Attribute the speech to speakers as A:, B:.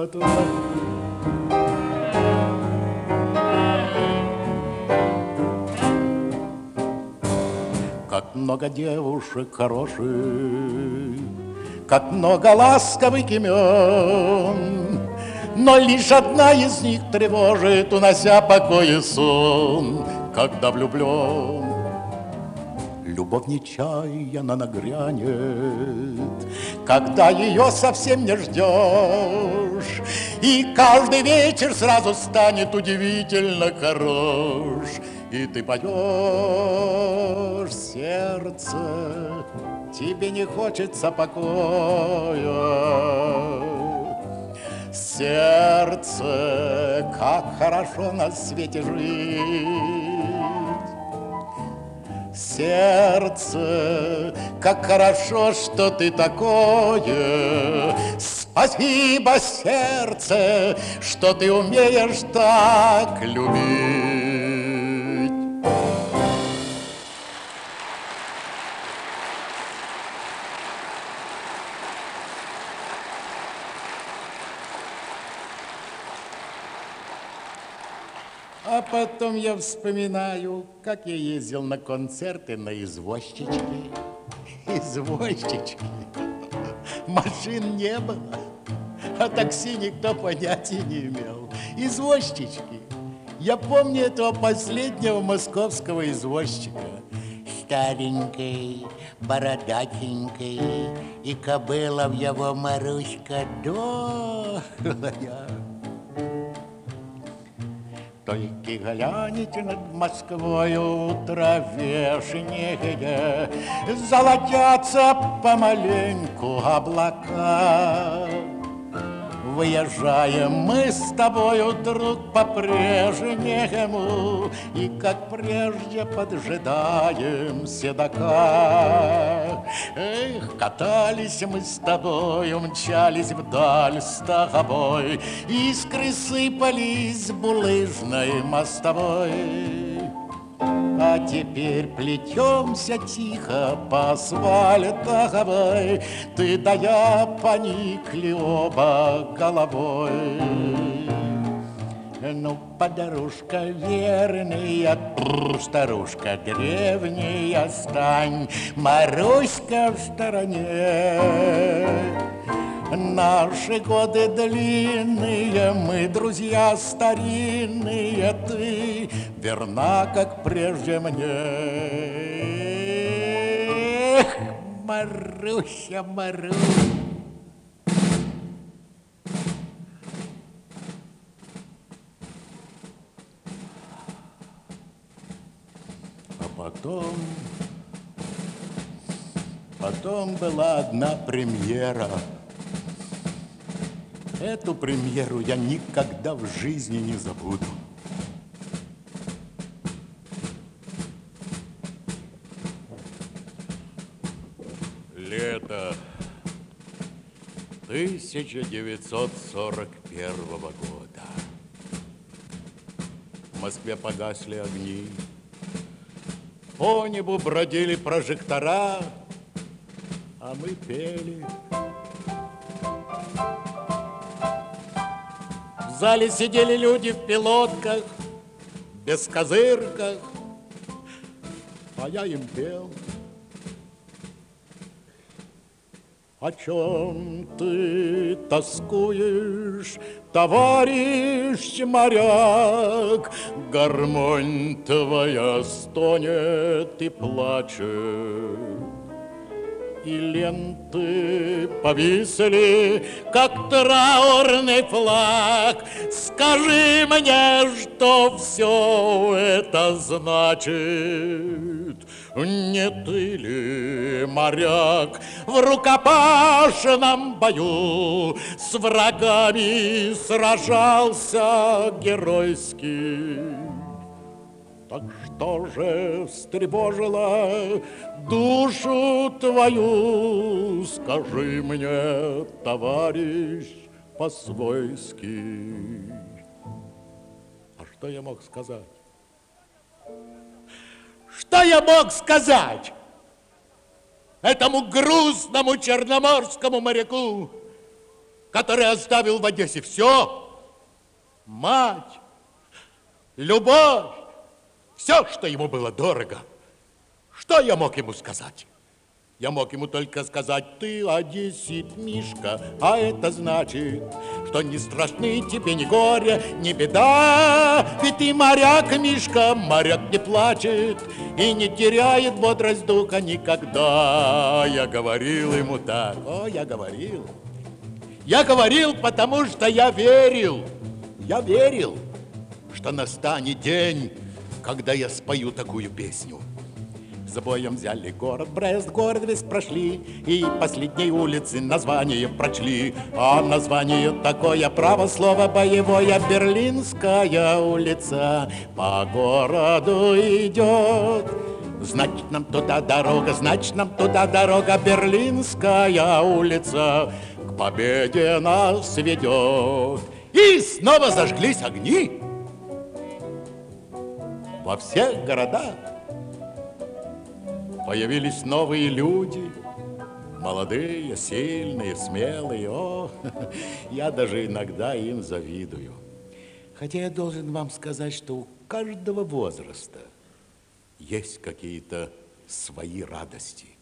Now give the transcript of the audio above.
A: Как много девушек хороших, как много ласковых имен, но лишь одна из них тревожит, унося покой и сон, когда влюблен. Любовь нечаянно нагрянет, когда ее совсем не ждешь, и каждый вечер сразу станет удивительно хорош. И ты поешь, сердце, тебе не хочется покоя. Сердце, как хорошо на свете жить. Сердце, как хорошо, что ты такое. Спасибо, сердце, что ты умеешь так любить. А потом я вспоминаю, как я ездил на концерты на извозчичке. Извозчички. Машин не было, а такси никто понятия не имел. Извозчички. Я помню этого последнего московского извозчика. Старенький, бородатенький, и кобыла в его Маруська дохлая. Только глянете над Москвою травешнее, золотятся помаленьку облака. Выезжаем мы с тобою, друг, по-прежнему, и, как прежде, поджидаем седока. Эх, катались мы с тобою, мчались вдаль с тобой, искры сыпались с булыжной мостовой. А теперь плетемся тихо по асфальтовой, ты да я поникли оба головой. Ну, подружка верная, старушка древняя, стань, Маруська в стороне. Наши годы длинные, мы друзья старинные, ты верна, как прежде мне. Эх, Маруся, Маруся. А потом была одна премьера. Эту премьеру я никогда в жизни не забуду. Лето 1941 года. В Москве погасли огни. По небу бродили прожектора, а мы пели. В зале сидели люди в пилотках, без козырках, а я им пел. О чем ты тоскуешь, товарищ моряк? Гармонь твоя стонет и плачет, и ленты повисли, как траурный флаг. Скажи мне, что все это значит? Не ты ли, моряк, в рукопашном бою с врагами сражался геройски? Так что же встревожило душу твою? Скажи мне, товарищ, по-свойски. А что я мог сказать? Что я мог сказать этому грустному черноморскому моряку, который оставил в Одессе все. Мать, любовь, все, что ему было дорого. Что я мог ему сказать? Я мог ему только сказать: ты одессит, Мишка, а это значит, что не страшны тебе ни горе, ни беда. Ведь ты моряк, Мишка, моряк не плачет и не теряет бодрость духа никогда. Я говорил ему так, я говорил. Я говорил, потому что я верил. Я верил, что настанет день, когда я спою такую песню. С боем взяли город Брест, город весь прошли, и последней улицы название прочли. А название такое, право слово боевое, Берлинская улица по городу идет. Значит, нам туда дорога, значит, нам туда дорога, Берлинская улица к победе нас ведет. И снова зажглись огни во всех городах. Появились новые люди, молодые, сильные, смелые. О, я даже иногда им завидую. Хотя я должен вам сказать, что у каждого возраста есть какие-то свои радости.